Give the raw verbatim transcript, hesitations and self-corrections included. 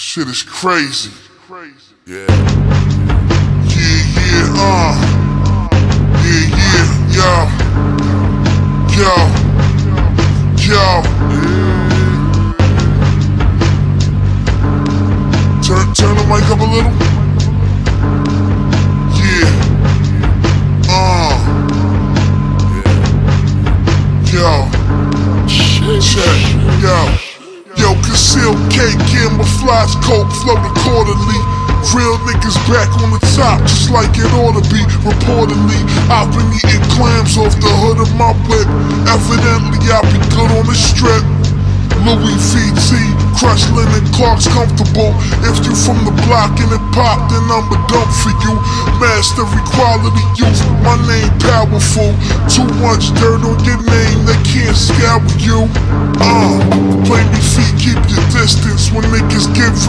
Shit is crazy. Yeah. Yeah, yeah, uh. Yeah, yeah, yo. Yo. Yo. Turn, turn the mic up a little. Yeah. Uh. Yo. Check. Yo. Yo, concealed cake, camouflage coke, float accordingly. Real niggas back on the top, just like it ought to be. Reportedly, I've been eating clams off the hood of my whip. Evidently, I be good on the strip. Louis V T, crushed linen, Clark's comfortable. If you from the block and it pop, then I'm a dump for you. Master equality youth, my name powerful. Too much dirt on your name, they can't scour you. Uh, play me feet, keep your distance when niggas get